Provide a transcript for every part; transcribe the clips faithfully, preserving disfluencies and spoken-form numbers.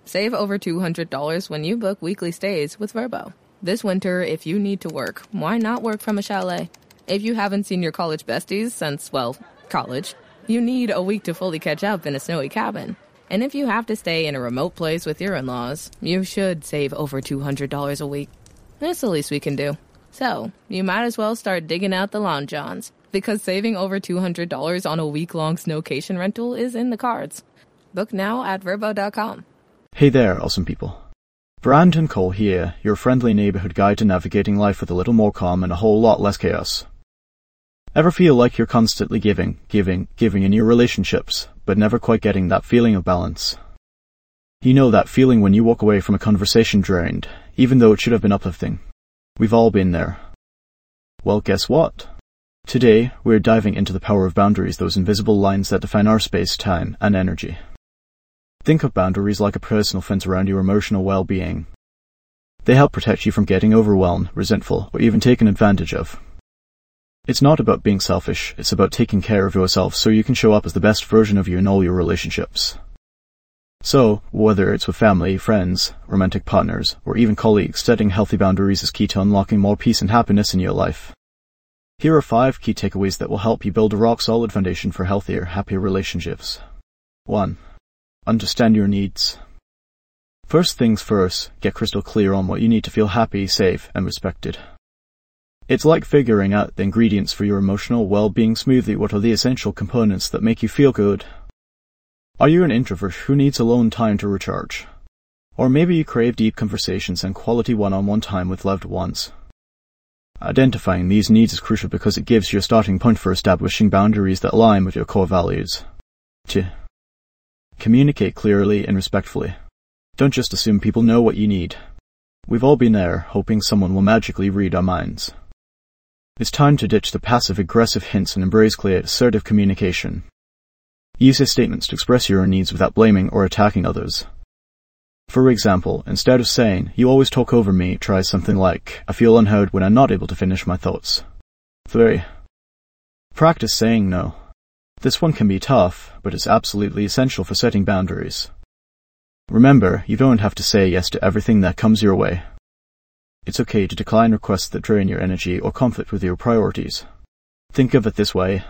Save over two hundred dollars when you book weekly stays with Vrbo. This winter, if you need to work, why not work from a chalet? If you haven't seen your college besties since, well, college, you need a week to fully catch up in a snowy cabin. And if you have to stay in a remote place with your in-laws, you should save over two hundred dollars a week. That's the least we can do. So, you might as well start digging out the lawn johns, because saving over two hundred dollars on a week-long snowcation rental is in the cards. Book now at Vrbo dot com. Hey there, awesome people. Brandon Cole here, your friendly neighborhood guide to navigating life with a little more calm and a whole lot less chaos. Ever feel like you're constantly giving, giving, giving in your relationships, but never quite getting that feeling of balance? You know that feeling when you walk away from a conversation drained, even though it should have been uplifting. We've all been there. Well, guess what? Today, we're diving into the power of boundaries, those invisible lines that define our space, time, and energy. Think of boundaries like a personal fence around your emotional well-being. They help protect you from getting overwhelmed, resentful, or even taken advantage of. It's not about being selfish, it's about taking care of yourself so you can show up as the best version of you in all your relationships. So, whether it's with family, friends, romantic partners, or even colleagues, setting healthy boundaries is key to unlocking more peace and happiness in your life. Here are five key takeaways that will help you build a rock-solid foundation for healthier, happier relationships. one. Understand your needs. First things first, get crystal clear on what you need to feel happy, safe, and respected. It's like figuring out the ingredients for your emotional well-being smoothie. What are the essential components that make you feel good? Are you an introvert who needs alone time to recharge? Or maybe you crave deep conversations and quality one-on-one time with loved ones. Identifying these needs is crucial because it gives you a starting point for establishing boundaries that align with your core values. two. Communicate clearly and respectfully. Don't just assume people know what you need. We've all been there, hoping someone will magically read our minds. It's time to ditch the passive-aggressive hints and embrace clear, assertive communication. Use your statements to express your needs without blaming or attacking others. For example, instead of saying, "You always talk over me," try something like, "I feel unheard when I'm not able to finish my thoughts." three. Practice saying no. This one can be tough, but it's absolutely essential for setting boundaries. Remember, you don't have to say yes to everything that comes your way. It's okay to decline requests that drain your energy or conflict with your priorities. Think of it this way.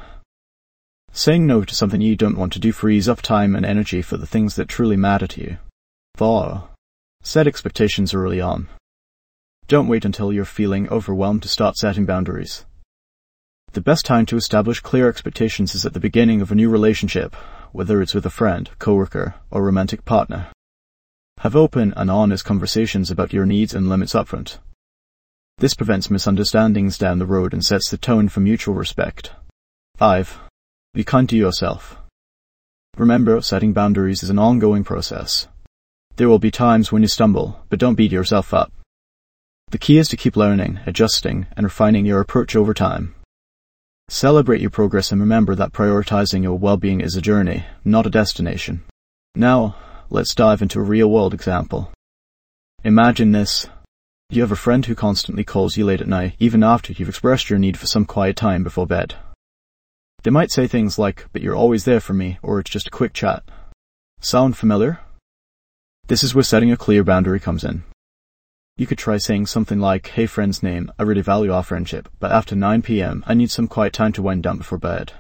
Saying no to something you don't want to do frees up time and energy for the things that truly matter to you. four. Set expectations early on. Don't wait until you're feeling overwhelmed to start setting boundaries. The best time to establish clear expectations is at the beginning of a new relationship, whether it's with a friend, coworker, or romantic partner. Have open and honest conversations about your needs and limits upfront. This prevents misunderstandings down the road and sets the tone for mutual respect. five. Be kind to yourself. Remember, setting boundaries is an ongoing process. There will be times when you stumble, but don't beat yourself up. The key is to keep learning, adjusting, and refining your approach over time. Celebrate your progress and remember that prioritizing your well-being is a journey, not a destination. Now, let's dive into a real-world example. Imagine this. You have a friend who constantly calls you late at night, even after you've expressed your need for some quiet time before bed. They might say things like, "But you're always there for me," or "It's just a quick chat." Sound familiar? This is where setting a clear boundary comes in. You could try saying something like, "Hey friend's name, I really value our friendship, but after nine p.m. I need some quiet time to wind down before bed.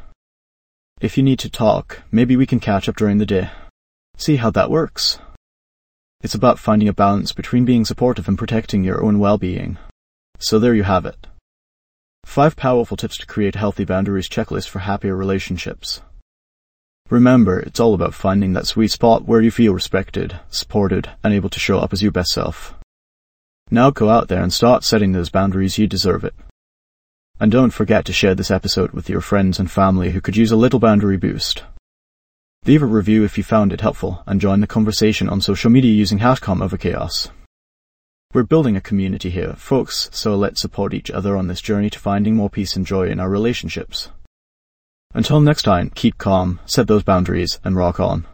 If you need to talk, maybe we can catch up during the day." See how that works? It's about finding a balance between being supportive and protecting your own well-being. So there you have it. Five powerful tips to create a healthy boundaries checklist for happier relationships. Remember, it's all about finding that sweet spot where you feel respected, supported, and able to show up as your best self. Now go out there and start setting those boundaries. You deserve it. And don't forget to share this episode with your friends and family who could use a little boundary boost. Leave a review if you found it helpful, and join the conversation on social media using hashtag Overchaos. We're building a community here, folks, so let's support each other on this journey to finding more peace and joy in our relationships. Until next time, keep calm, set those boundaries, and rock on.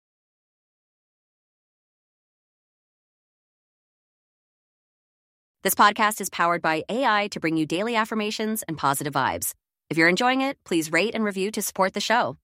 This podcast is powered by A I to bring you daily affirmations and positive vibes. If you're enjoying it, please rate and review to support the show.